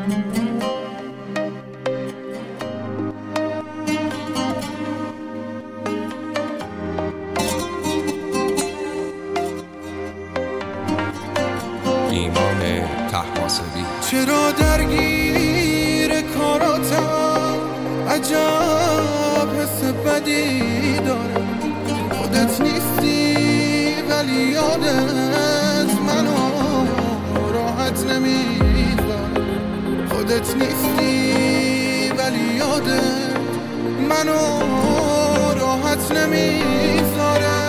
ایمان طهماسبی. چرا درگیر کاراتم؟ عجب حس بدی دارم. خودت نیستی ولی یادت منو راحت نمیذاره. خودت نیستی ولی یادت منو راحت نمیذاره.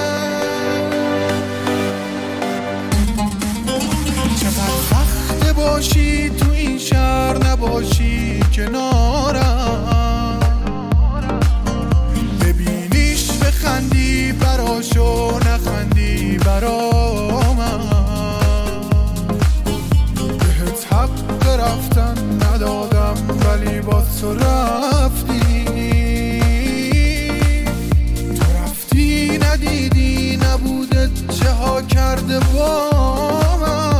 باشی تو این شهر نباشی کنارم، ببینیش بخندی براشو نخندی برا من. بهت حق رفتن ندادم ولی باز تو رفتی. تو رفتی ندیدی نبودت چه ها کرده با من.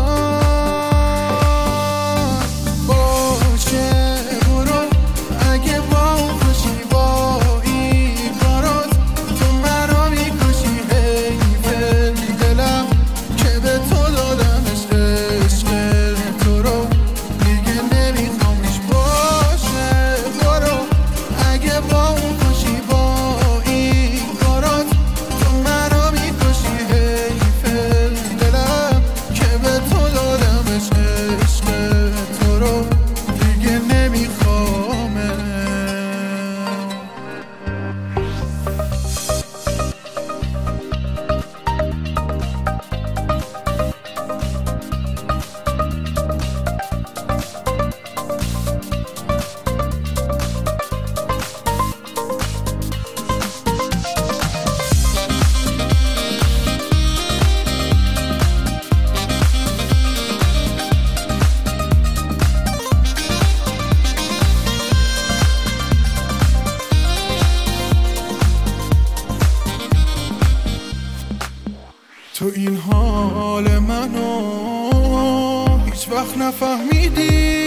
تو این حال منو هیچ وقت نفهمیدی.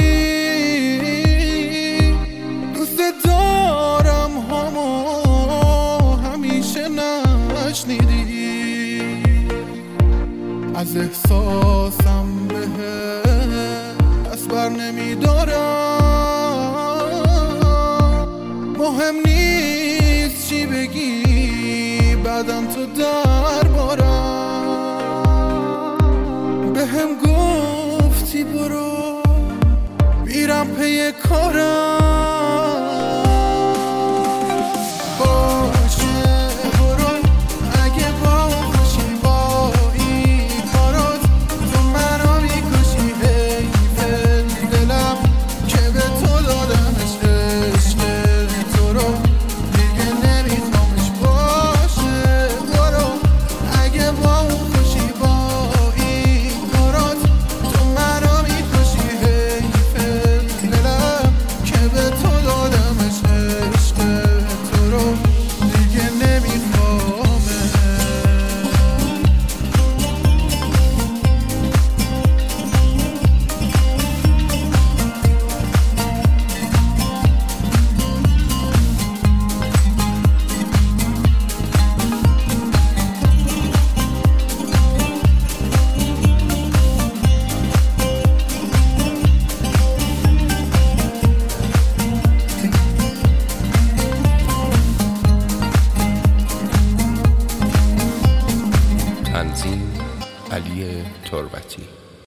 دوست دارم همو همیشه نشنیدی. از احساسم بهت دست بر نمیدارم. مهم نیست چی بگی بعدم تو دربارم. بهم گفتی برو میرم پی کارم. تنظیم علی تربتی.